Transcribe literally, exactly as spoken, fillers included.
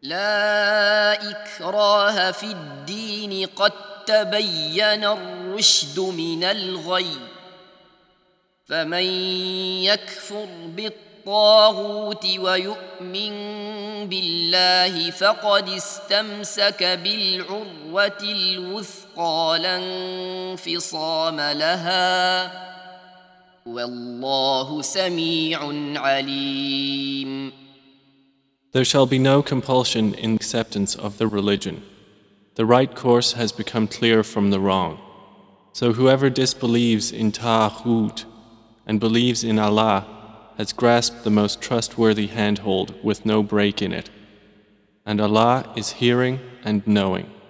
لا إكراه في الدين قد تبين الرشد من الغي فمن يكفر بالطاغوت ويؤمن بالله فقد استمسك بالعروة الوثقى لا انفصام لها والله سميع عليم. There shall be no compulsion in acceptance of the religion. The right course has become clear from the wrong. So whoever disbelieves in Ta'ghut and believes in Allah has grasped the most trustworthy handhold with no break in it. And Allah is hearing and knowing.